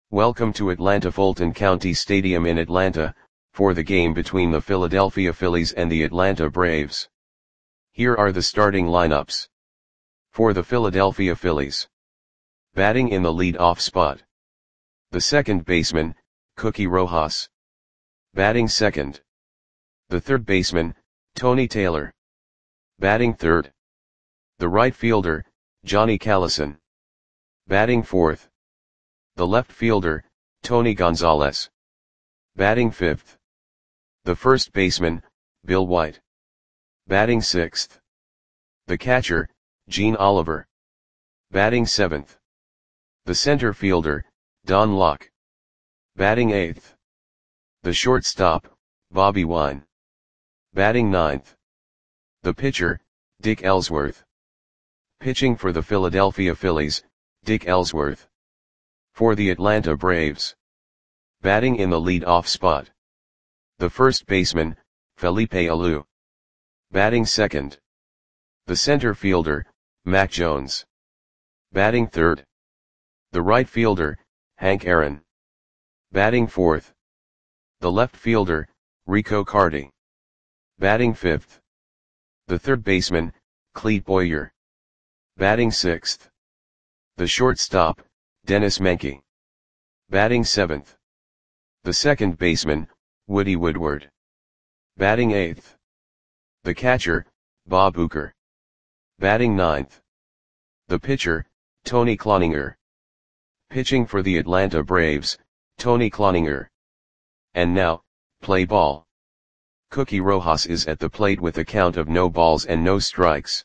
Welcome to Atlanta Fulton County Stadium in Atlanta, for the game between the Philadelphia Phillies and the Atlanta Braves. Here are the starting lineups. For the Philadelphia Phillies. Batting in the lead-off spot. The second baseman, Cookie Rojas. Batting second. The third baseman, Tony Taylor. Batting third. The right fielder, Johnny Callison. Batting fourth. The left fielder, Tony Gonzalez. Batting fifth. The first baseman, Bill White. Batting sixth. The catcher, Gene Oliver. Batting seventh. The center fielder, Don Locke. Batting eighth. The shortstop, Bobby Wine. Batting ninth. The pitcher, Dick Ellsworth. Pitching for the Philadelphia Phillies, Dick Ellsworth. For the Atlanta Braves. Batting in the lead-off spot. The first baseman, Felipe Alou. Batting second. The center fielder, Mac Jones. Batting third. The right fielder, Hank Aaron. Batting fourth. The left fielder, Rico Carty. Batting fifth. The third baseman, Clete Boyer. Batting sixth. The shortstop, Dennis Menke. Batting seventh. The second baseman, Woody Woodward. Batting eighth. The catcher, Bob Uecker. Batting ninth. The pitcher, Tony Cloninger. Pitching for the Atlanta Braves, Tony Cloninger. And now, play ball. Cookie Rojas is at the plate with a count of no balls and no strikes.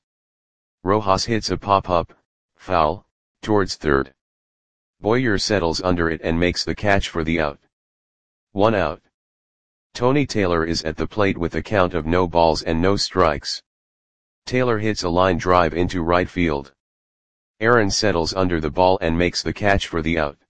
Rojas hits a pop-up, foul, towards third. Boyer settles under it and makes the catch for the out. 1 out. Tony Taylor is at the plate with a count of no balls and no strikes. Taylor hits a line drive into right field. Aaron settles under the ball and makes the catch for the out.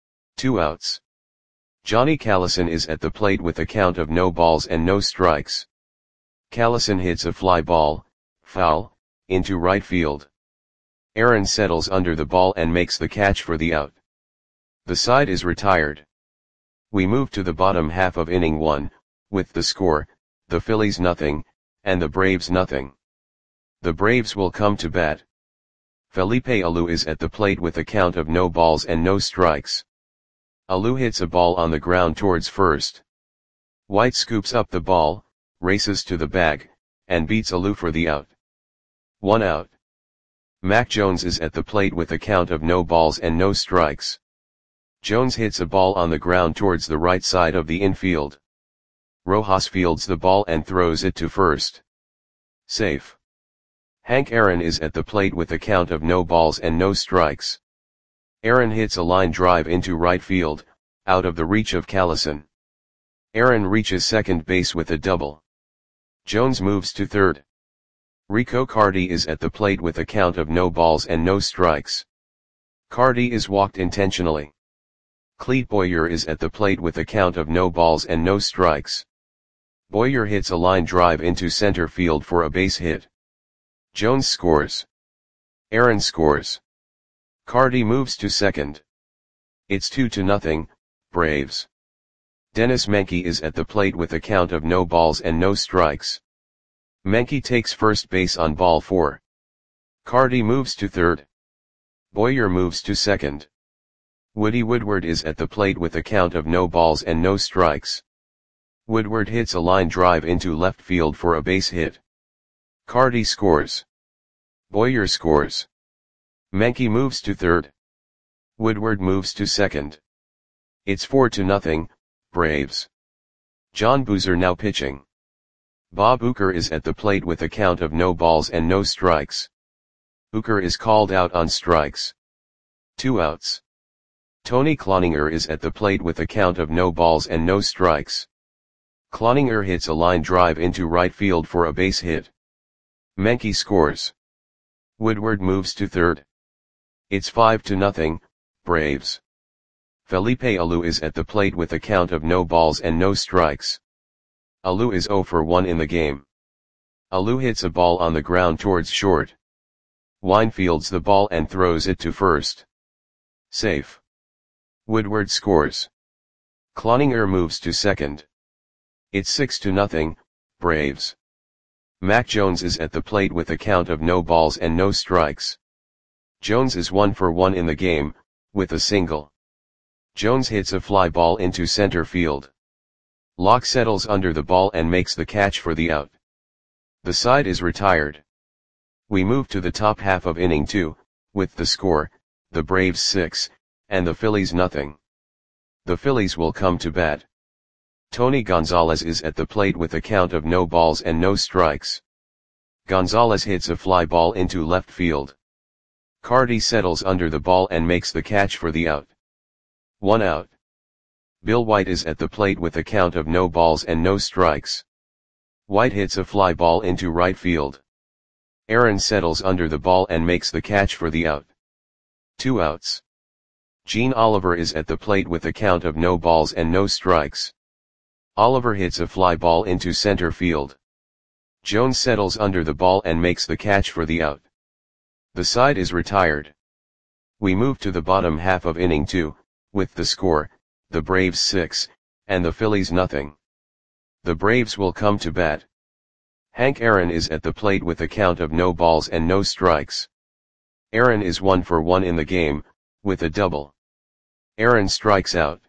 2 outs. Johnny Callison is at the plate with a count of no balls and no strikes. Callison hits a fly ball, foul, into right field. Aaron settles under the ball and makes the catch for the out. The side is retired. We move to the bottom half of inning 1, with the score, the Phillies nothing, and the Braves nothing. The Braves will come to bat. Felipe Alou is at the plate with a count of no balls and no strikes. Alou hits a ball on the ground towards first. White scoops up the ball, races to the bag, and beats Alou for the out. 1 out. Mac Jones is at the plate with a count of no balls and no strikes. Jones hits a ball on the ground towards the right side of the infield. Rojas fields the ball and throws it to first. Safe. Hank Aaron is at the plate with a count of no balls and no strikes. Aaron hits a line drive into right field, out of the reach of Callison. Aaron reaches second base with a double. Jones moves to third. Rico Carty is at the plate with a count of no balls and no strikes. Carty is walked intentionally. Clete Boyer is at the plate with a count of no balls and no strikes. Boyer hits a line drive into center field for a base hit. Jones scores. Aaron scores. Carty moves to second. It's 2-0, Braves. Dennis Menke is at the plate with a count of no balls and no strikes. Menke takes first base on ball 4. Carty moves to third. Boyer moves to second. Woody Woodward is at the plate with a count of no balls and no strikes. Woodward hits a line drive into left field for a base hit. Carty scores. Boyer scores. Menke moves to third. Woodward moves to second. It's 4-0, Braves. John Boozer now pitching. Bob Uecker is at the plate with a count of no balls and no strikes. Uecker is called out on strikes. 2 outs. Tony Cloninger is at the plate with a count of no balls and no strikes. Cloninger hits a line drive into right field for a base hit. Menke scores. Woodward moves to third. It's 5-0, Braves. Felipe Alou is at the plate with a count of no balls and no strikes. Alou is 0 for 1 in the game. Alou hits a ball on the ground towards short. Wine fields the ball and throws it to first. Safe. Woodward scores. Cloninger moves to second. It's 6-0, Braves. Mac Jones is at the plate with a count of no balls and no strikes. Jones is 1 for 1 in the game, with a single. Jones hits a fly ball into center field. Locke settles under the ball and makes the catch for the out. The side is retired. We move to the top half of inning 2, with the score, the Braves 6, and the Phillies nothing. The Phillies will come to bat. Tony Gonzalez is at the plate with a count of no balls and no strikes. Gonzalez hits a fly ball into left field. Carty settles under the ball and makes the catch for the out. 1 out. Bill White is at the plate with a count of no balls and no strikes. White hits a fly ball into right field. Aaron settles under the ball and makes the catch for the out. 2 outs. Gene Oliver is at the plate with a count of no balls and no strikes. Oliver hits a fly ball into center field. Jones settles under the ball and makes the catch for the out. The side is retired. We move to the bottom half of inning 2, with the score, the Braves 6, and the Phillies nothing. The Braves will come to bat. Hank Aaron is at the plate with a count of no balls and no strikes. Aaron is 1 for 1 in the game, with a double. Aaron strikes out.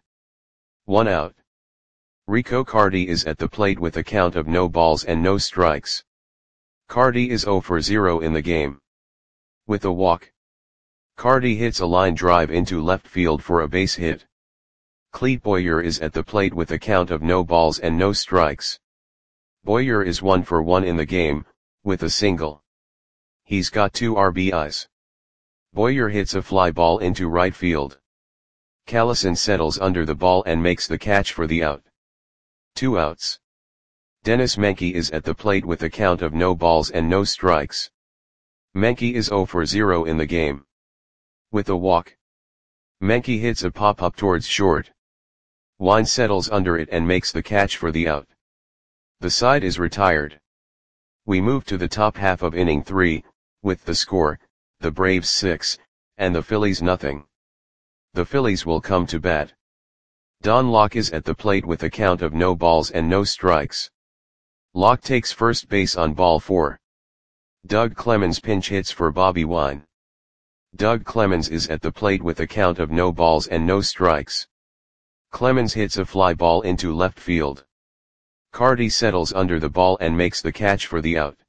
1 out. Rico Carty is at the plate with a count of no balls and no strikes. Carty is 0 for 0 in the game. With a walk. Carty hits a line drive into left field for a base hit. Clete Boyer is at the plate with a count of no balls and no strikes. Boyer is 1 for 1 in the game, with a single. He's got 2 RBIs. Boyer hits a fly ball into right field. Callison settles under the ball and makes the catch for the out. 2 outs. Dennis Menke is at the plate with a count of no balls and no strikes. Menke is 0 for 0 in the game. With a walk. Menke hits a pop-up towards short. Wine settles under it and makes the catch for the out. The side is retired. We move to the top half of inning 3, with the score, the Braves 6, and the Phillies nothing. The Phillies will come to bat. Don Locke is at the plate with a count of no balls and no strikes. Locke takes first base on ball 4. Doug Clemens pinch hits for Bobby Wine. Doug Clemens is at the plate with a count of no balls and no strikes. Clemens hits a fly ball into left field. Carty settles under the ball and makes the catch for the out.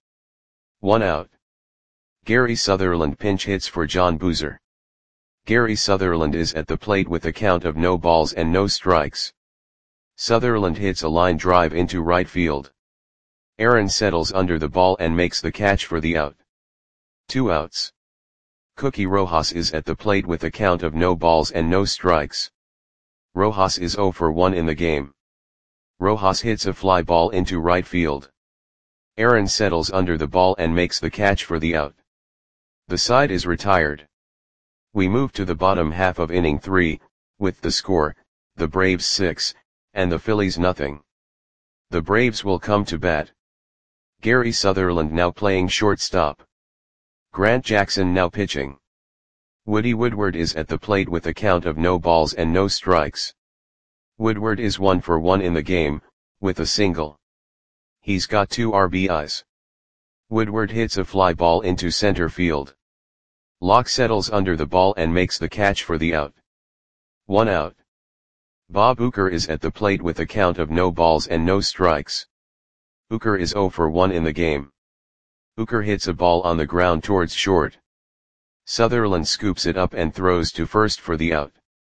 1 out. Gary Sutherland pinch hits for John Boozer. Gary Sutherland is at the plate with a count of no balls and no strikes. Sutherland hits a line drive into right field. Aaron settles under the ball and makes the catch for the out. 2 outs. Cookie Rojas is at the plate with a count of no balls and no strikes. Rojas is 0 for 1 in the game. Rojas hits a fly ball into right field. Aaron settles under the ball and makes the catch for the out. The side is retired. We move to the bottom half of inning 3, with the score, the Braves 6, and the Phillies nothing. The Braves will come to bat. Gary Sutherland now playing shortstop. Grant Jackson now pitching. Woody Woodward is at the plate with a count of no balls and no strikes. Woodward is 1 for 1 in the game, with a single. He's got 2 RBIs. Woodward hits a fly ball into center field. Locke settles under the ball and makes the catch for the out. 1 out. Bob Uecker is at the plate with a count of no balls and no strikes. Uecker is 0 for 1 in the game. Uecker hits a ball on the ground towards short. Sutherland scoops it up and throws to first for the out.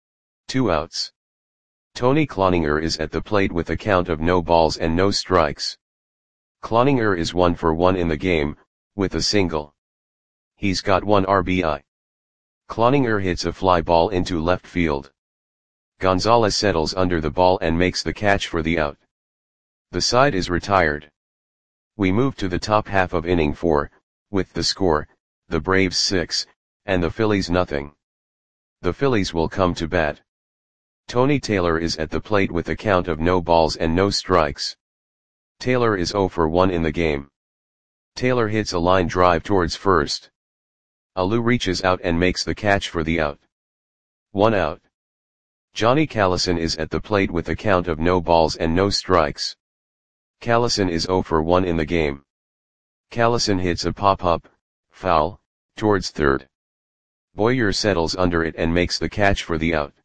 2 outs. Tony Cloninger is at the plate with a count of no balls and no strikes. Cloninger is 1 for 1 in the game, with a single. He's got 1 RBI. Cloninger hits a fly ball into left field. Gonzalez settles under the ball and makes the catch for the out. The side is retired. We move to the top half of inning 4, with the score, the Braves 6, and the Phillies nothing. The Phillies will come to bat. Tony Taylor is at the plate with a count of no balls and no strikes. Taylor is 0 for 1 in the game. Taylor hits a line drive towards first. Alou reaches out and makes the catch for the out. 1 out. Johnny Callison is at the plate with a count of no balls and no strikes. Callison is 0 for 1 in the game. Callison hits a pop-up, foul, towards third. Boyer settles under it and makes the catch for the out.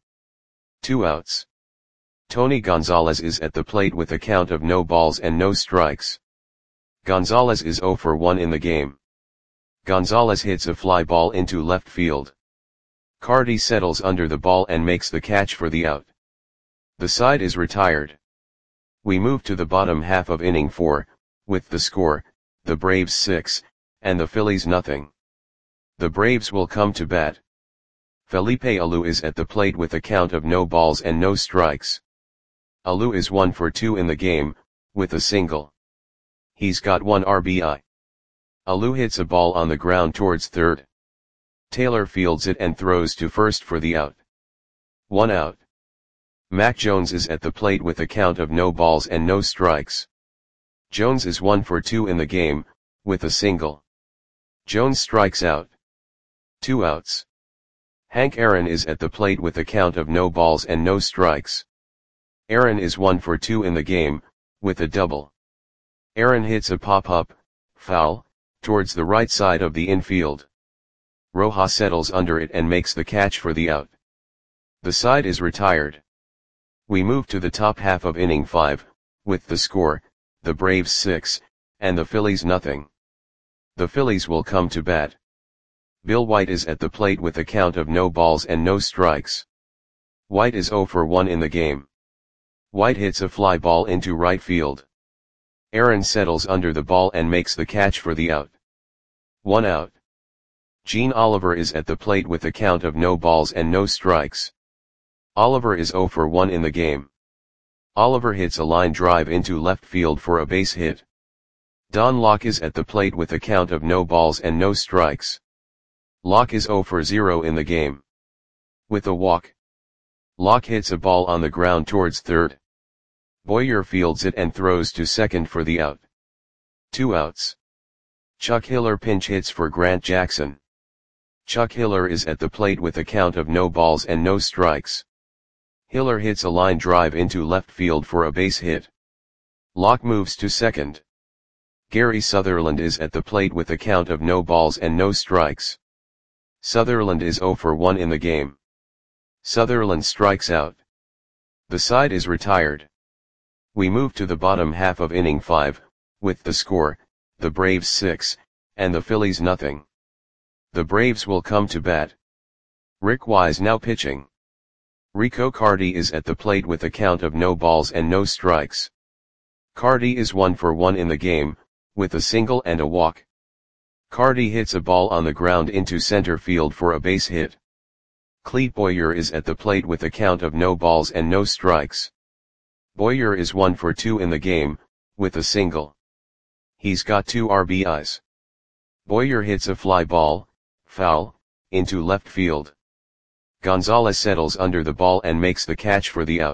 2 outs. Tony Gonzalez is at the plate with a count of no balls and no strikes. Gonzalez is 0 for 1 in the game. Gonzalez hits a fly ball into left field. Carty settles under the ball and makes the catch for the out. The side is retired. We move to the bottom half of inning 4, with the score, the Braves 6, and the Phillies nothing. The Braves will come to bat. Felipe Alou is at the plate with a count of no balls and no strikes. Alou is 1 for 2 in the game, with a single. He's got 1 RBI. Alou hits a ball on the ground towards third. Taylor fields it and throws to first for the out. 1 out. Mac Jones is at the plate with a count of no balls and no strikes. Jones is 1 for 2 in the game, with a single. Jones strikes out. 2 outs. Hank Aaron is at the plate with a count of no balls and no strikes. Aaron is 1 for 2 in the game, with a double. Aaron hits a pop-up, foul, towards the right side of the infield. Rojas settles under it and makes the catch for the out. The side is retired. We move to the top half of inning 5, with the score, the Braves 6, and the Phillies nothing. The Phillies will come to bat. Bill White is at the plate with a count of no balls and no strikes. White is 0 for 1 in the game. White hits a fly ball into right field. Aaron settles under the ball and makes the catch for the out. 1 out. Gene Oliver is at the plate with a count of no balls and no strikes. Oliver is 0 for 1 in the game. Oliver hits a line drive into left field for a base hit. Don Locke is at the plate with a count of no balls and no strikes. Locke is 0 for 0 in the game. With a walk. Locke hits a ball on the ground towards third. Boyer fields it and throws to second for the out. 2 outs. Chuck Hiller pinch hits for Grant Jackson. Chuck Hiller is at the plate with a count of no balls and no strikes. Hiller hits a line drive into left field for a base hit. Locke moves to second. Gary Sutherland is at the plate with a count of no balls and no strikes. Sutherland is 0 for 1 in the game. Sutherland strikes out. The side is retired. We move to the bottom half of inning 5, with the score, the Braves 6, and the Phillies nothing. The Braves will come to bat. Rick Wise now pitching. Rico Carty is at the plate with a count of no balls and no strikes. Carty is 1 for 1 in the game, with a single and a walk. Carty hits a ball on the ground into center field for a base hit. Clete Boyer is at the plate with a count of no balls and no strikes. Boyer is 1 for 2 in the game, with a single. He's got 2 RBIs. Boyer hits a fly ball, foul, into left field. Gonzalez settles under the ball and makes the catch for the out.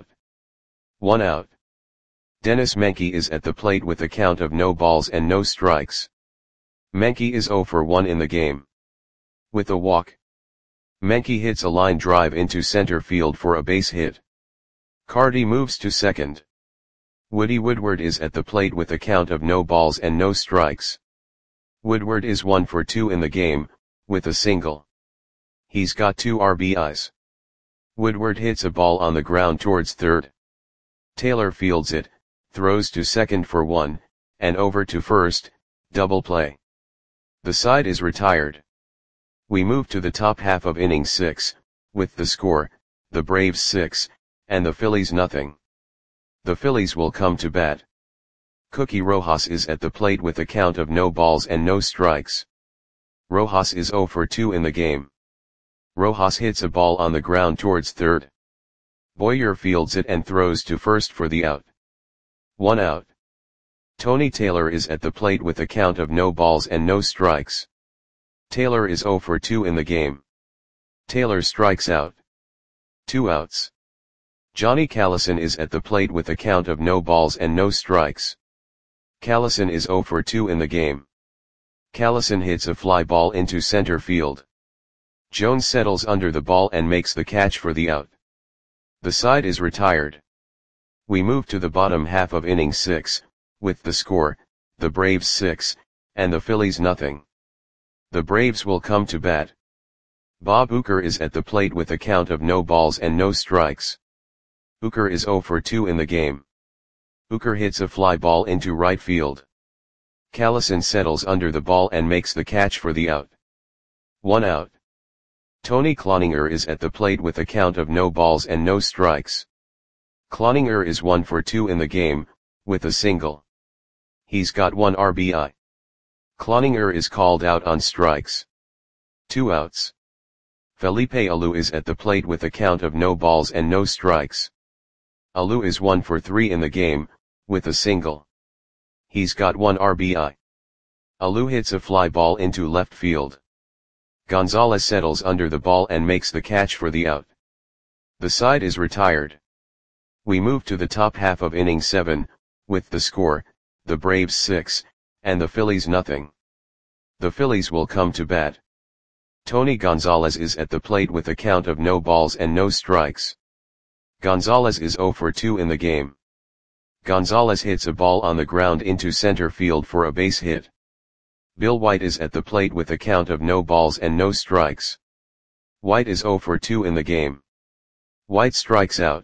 1 out. Dennis Menke is at the plate with a count of no balls and no strikes. Menke is 0 for 1 in the game. With a walk. Menke hits a line drive into center field for a base hit. Carty moves to second. Woody Woodward is at the plate with a count of no balls and no strikes. Woodward is 1 for 2 in the game, with a single. He's got 2 RBIs. Woodward hits a ball on the ground towards third. Taylor fields it, throws to second for 1, and over to first, double play. The side is retired. We move to the top half of inning 6, with the score, the Braves 6, and the Phillies nothing. The Phillies will come to bat. Cookie Rojas is at the plate with a count of no balls and no strikes. Rojas is 0 for 2 in the game. Rojas hits a ball on the ground towards third. Boyer fields it and throws to first for the out. 1 out. Tony Taylor is at the plate with a count of no balls and no strikes. Taylor is 0 for 2 in the game. Taylor strikes out. 2 outs. Johnny Callison is at the plate with a count of no balls and no strikes. Callison is 0 for 2 in the game. Callison hits a fly ball into center field. Jones settles under the ball and makes the catch for the out. The side is retired. We move to the bottom half of inning 6, with the score, the Braves 6, and the Phillies nothing. The Braves will come to bat. Bob Uecker is at the plate with a count of no balls and no strikes. Uecker is 0 for 2 in the game. Uecker hits a fly ball into right field. Callison settles under the ball and makes the catch for the out. 1 out. Tony Cloninger is at the plate with a count of no balls and no strikes. Cloninger is 1 for 2 in the game, with a single. He's got 1 RBI. Cloninger is called out on strikes. 2 outs. Felipe Alou is at the plate with a count of no balls and no strikes. Alou is 1 for 3 in the game, with a single. He's got 1 RBI. Alou hits a fly ball into left field. Gonzalez settles under the ball and makes the catch for the out. The side is retired. We move to the top half of inning 7, with the score, the Braves 6, and the Phillies nothing. The Phillies will come to bat. Tony Gonzalez is at the plate with a count of no balls and no strikes. Gonzalez is 0 for 2 in the game. Gonzalez hits a ball on the ground into center field for a base hit. Bill White is at the plate with a count of no balls and no strikes. White is 0 for 2 in the game. White strikes out.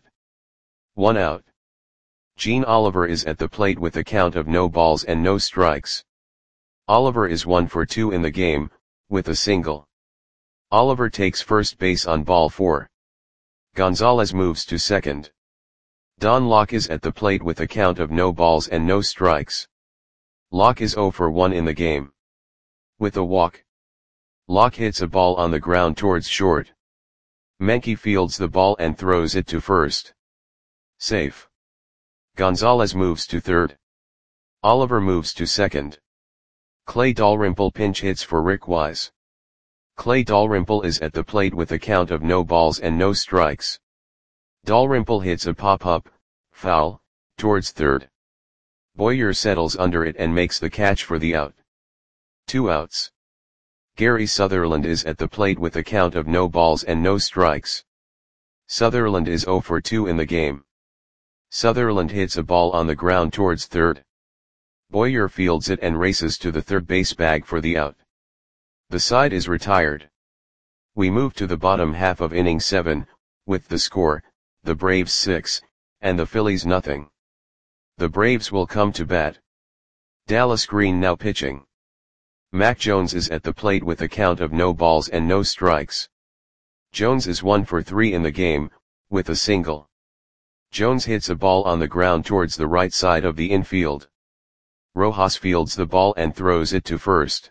1 out. Gene Oliver is at the plate with a count of no balls and no strikes. Oliver is 1 for 2 in the game, with a single. Oliver takes first base on ball 4. Gonzalez moves to second. Don Locke is at the plate with a count of no balls and no strikes. Locke is 0 for 1 in the game. With a walk. Locke hits a ball on the ground towards short. Menke fields the ball and throws it to first. Safe. Gonzalez moves to third. Oliver moves to second. Clay Dalrymple pinch hits for Rick Wise. Clay Dalrymple is at the plate with a count of no balls and no strikes. Dalrymple hits a pop-up, foul, towards third. Boyer settles under it and makes the catch for the out. 2 outs. Gary Sutherland is at the plate with a count of no balls and no strikes. Sutherland is 0 for 2 in the game. Sutherland hits a ball on the ground towards third. Boyer fields it and races to the third base bag for the out. The side is retired. We move to the bottom half of inning 7, with the score, the Braves 6, and the Phillies nothing. The Braves will come to bat. Dallas Green now pitching. Mac Jones is at the plate with a count of no balls and no strikes. Jones is 1 for 3 in the game, with a single. Jones hits a ball on the ground towards the right side of the infield. Rojas fields the ball and throws it to first.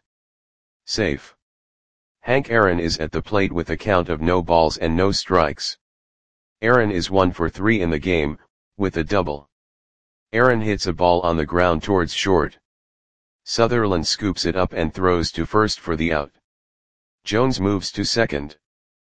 Safe. Hank Aaron is at the plate with a count of no balls and no strikes. Aaron is 1 for 3 in the game, with a double. Aaron hits a ball on the ground towards short. Sutherland scoops it up and throws to first for the out. Jones moves to second.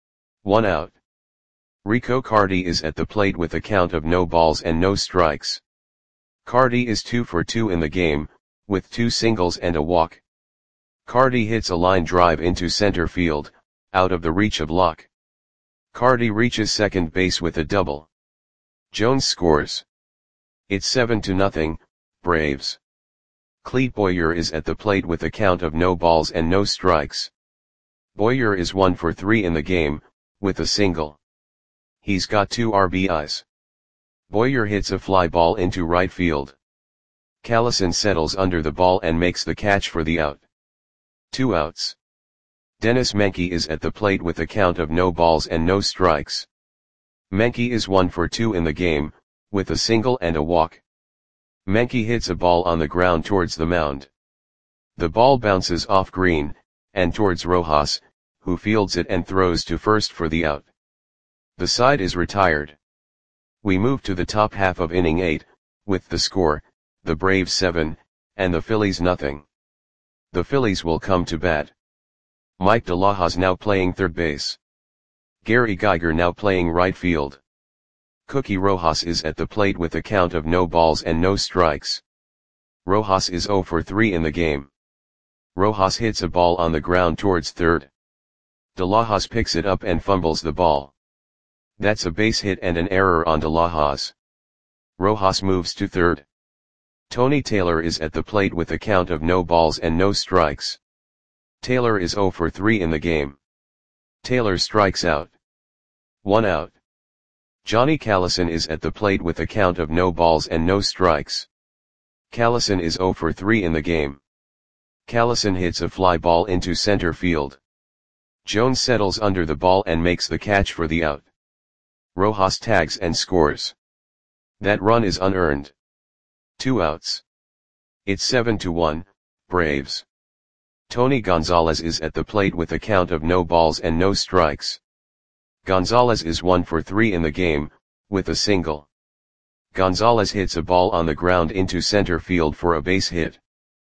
1 out. Rico Carty is at the plate with a count of no balls and no strikes. Carty is 2 for 2 in the game, with 2 singles and a walk. Carty hits a line drive into center field, out of the reach of Locke. Carty reaches second base with a double. Jones scores. It's 7-0, Braves. Clete Boyer is at the plate with a count of no balls and no strikes. Boyer is 1 for 3 in the game, with a single. He's got 2 RBIs. Boyer hits a fly ball into right field. Callison settles under the ball and makes the catch for the out. 2 outs. Dennis Menke is at the plate with a count of no balls and no strikes. Menke is 1 for 2 in the game, with a single and a walk. Menke hits a ball on the ground towards the mound. The ball bounces off Green, and towards Rojas, who fields it and throws to first for the out. The side is retired. We move to the top half of inning 8, with the score, the Braves 7, and the Phillies nothing. The Phillies will come to bat. Mike DeLahoz now playing third base. Gary Geiger now playing right field. Cookie Rojas is at the plate with a count of no balls and no strikes. Rojas is 0 for 3 in the game. Rojas hits a ball on the ground towards third. DeLahoz picks it up and fumbles the ball. That's a base hit and an error on De Lajas. Rojas moves to third. Tony Taylor is at the plate with a count of no balls and no strikes. Taylor is 0 for 3 in the game. Taylor strikes out. 1 out. Johnny Callison is at the plate with a count of no balls and no strikes. Callison is 0 for 3 in the game. Callison hits a fly ball into center field. Jones settles under the ball and makes the catch for the out. Rojas tags and scores. That run is unearned. 2 outs. It's 7-1, Braves. Tony Gonzalez is at the plate with a count of no balls and no strikes. Gonzalez is 1 for 3 in the game, with a single. Gonzalez hits a ball on the ground into center field for a base hit.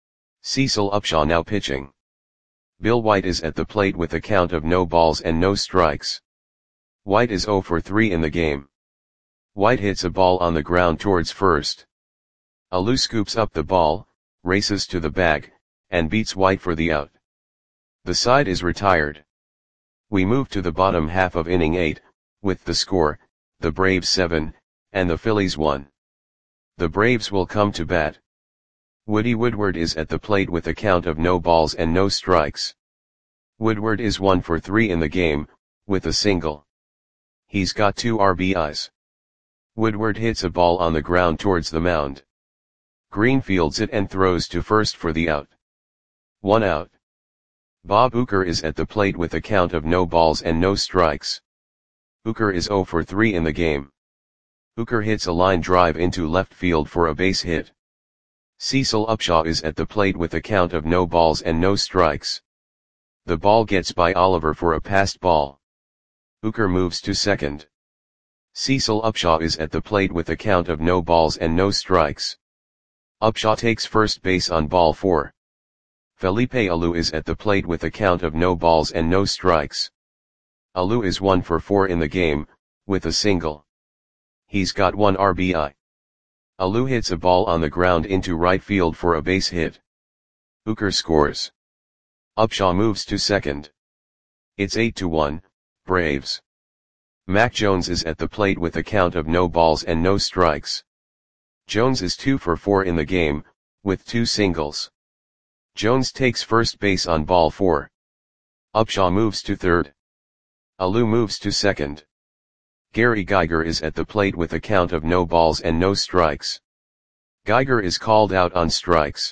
Cecil Upshaw now pitching. Bill White is at the plate with a count of no balls and no strikes. White is 0 for 3 in the game. White hits a ball on the ground towards first. Alou scoops up the ball, races to the bag, and beats White for the out. The side is retired. We move to the bottom half of inning 8, with the score, the Braves 7, and the Phillies 1. The Braves will come to bat. Woody Woodward is at the plate with a count of no balls and no strikes. Woodward is 1 for 3 in the game, with a single. He's got 2 RBIs. Woodward hits a ball on the ground towards the mound. Green fields it and throws to first for the out. 1 out. Bob Uecker is at the plate with a count of no balls and no strikes. Uecker is 0 for 3 in the game. Uecker hits a line drive into left field for a base hit. Cecil Upshaw is at the plate with a count of no balls and no strikes. The ball gets by Oliver for a passed ball. Uecker moves to second. Cecil Upshaw is at the plate with a count of no balls and no strikes. Upshaw takes first base on ball 4. Felipe Alou is at the plate with a count of no balls and no strikes. Alou is 1 for 4 in the game, with a single. He's got 1 RBI. Alou hits a ball on the ground into right field for a base hit. Uecker scores. Upshaw moves to second. It's 8-1, Braves. Mac Jones is at the plate with a count of no balls and no strikes. Jones is 2 for 4 in the game, with 2 singles. Jones takes first base on ball 4. Upshaw moves to third. Alou moves to second. Gary Geiger is at the plate with a count of no balls and no strikes. Geiger is called out on strikes.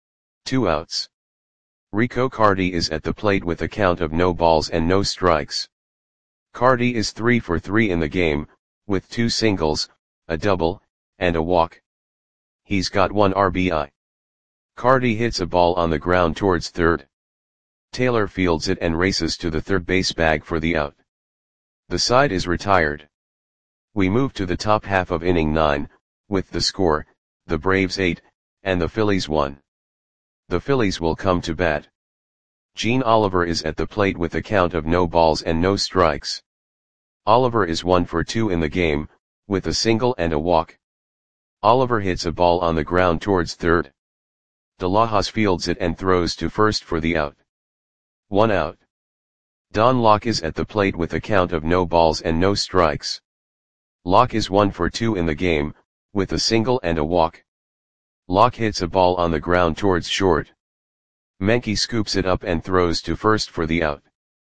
2 outs. Rico Carty is at the plate with a count of no balls and no strikes. Carty is 3 for 3 in the game, with 2 singles, a double, and a walk. He's got 1 RBI. Carty hits a ball on the ground towards third. Taylor fields it and races to the third base bag for the out. The side is retired. We move to the top half of inning 9, with the score, the Braves 8, and the Phillies 1. The Phillies will come to bat. Gene Oliver is at the plate with a count of no balls and no strikes. Oliver is 1 for 2 in the game, with a single and a walk. Oliver hits a ball on the ground towards third. De Lajas fields it and throws to first for the out. 1 out. Don Locke is at the plate with a count of no balls and no strikes. Locke is 1 for 2 in the game, with a single and a walk. Locke hits a ball on the ground towards short. Menke scoops it up and throws to first for the out.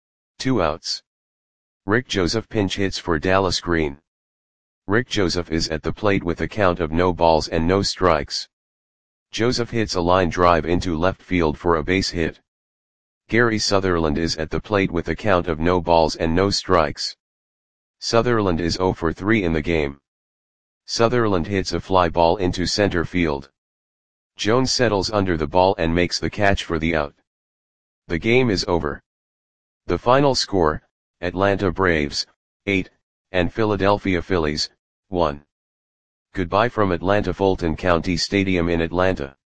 2 outs. Rick Joseph pinch hits for Dallas Green. Rick Joseph is at the plate with a count of no balls and no strikes. Joseph hits a line drive into left field for a base hit. Gary Sutherland is at the plate with a count of no balls and no strikes. Sutherland is 0 for 3 in the game. Sutherland hits a fly ball into center field. Jones settles under the ball and makes the catch for the out. The game is over. The final score, Atlanta Braves, 8, and Philadelphia Phillies, 1. Goodbye from Atlanta Fulton County Stadium in Atlanta.